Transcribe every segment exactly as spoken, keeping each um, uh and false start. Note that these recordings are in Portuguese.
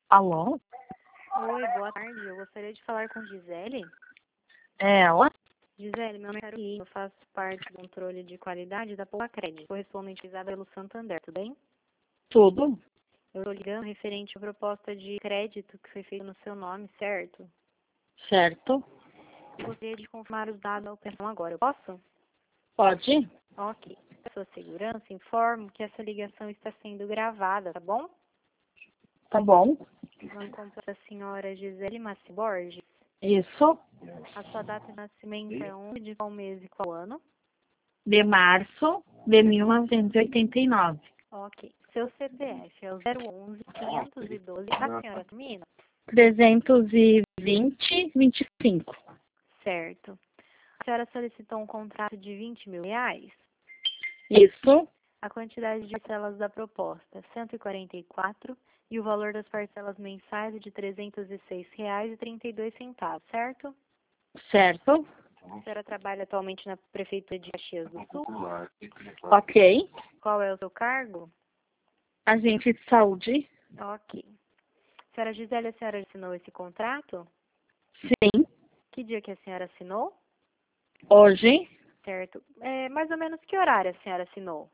Alô? Oi, boa tarde. Eu gostaria de falar com Gisele. É ela? Gisele, meu nome é Carolina. Eu faço parte do controle de qualidade da Poupa Crédito, correspondentizada pelo Santander, tudo bem? Tudo? Eu estou ligando referente à proposta de crédito que foi feita no seu nome, certo? Certo? Eu gostaria de confirmar os dados da operação agora. Eu posso? Pode? Ok. Para sua segurança, informo que essa ligação está sendo gravada, tá bom? Tá bom. O nome completo da senhora Gisele Massi Borges. Isso. A sua data de nascimento é onze de qual mês e qual ano? De março de mil novecentos e oitenta e nove. Ok. Seu C P F é o zero onze, quinhentos e doze. A senhora termina? trezentos e vinte, vinte e cinco. Certo. A senhora solicitou um contrato de vinte mil reais? Isso. A quantidade de parcelas da proposta, cento e quarenta e quatro, e o valor das parcelas mensais é de trezentos e seis reais e trinta e dois centavos, certo? Certo? A senhora trabalha atualmente na Prefeitura de Caxias do Sul? Ok. Qual é o seu cargo? Agente de saúde? Ok. Senhora Gisele, a senhora assinou esse contrato? Sim. Que dia que a senhora assinou? Hoje? Certo. É, mais ou menos que horário a senhora assinou?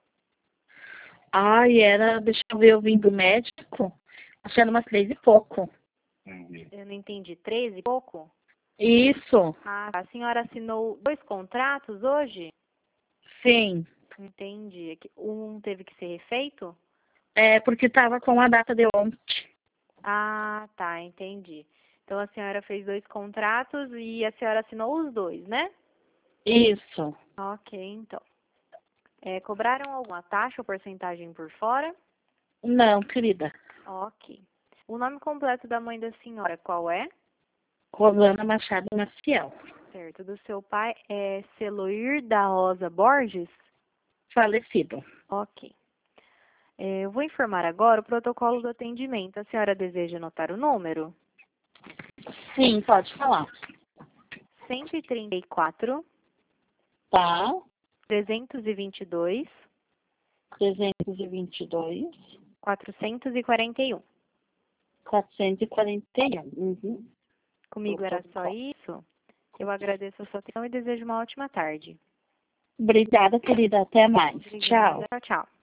Ai, era, deixa eu ver, eu vim do médico. Acho que era umas três e pouco. Eu não entendi. Treze e pouco? Isso. Ah, a senhora assinou dois contratos hoje? Sim. Entendi. Um teve que ser refeito? É porque estava com a data de ontem. Ah, tá, entendi. Então a senhora fez dois contratos e a senhora assinou os dois, né? Isso. Ok, então. É, cobraram alguma taxa ou porcentagem por fora? Não, querida. Ok. O nome completo da mãe da senhora, qual é? Rosana Machado Maciel. Certo. Do seu pai é Celoir da Rosa Borges? Falecido. Ok. É, eu vou informar agora o protocolo do atendimento. A senhora deseja anotar o número? Sim, pode falar. cento e trinta e quatro, Tá. trezentos e vinte e dois, trezentos e vinte e dois, quatrocentos e quarenta e um. quatrocentos e quarenta e um. Uhum. Comigo era só isso. Eu agradeço a sua atenção e desejo uma ótima tarde. Obrigada, querida. Até mais. Tchau. Obrigada. Tchau, tchau.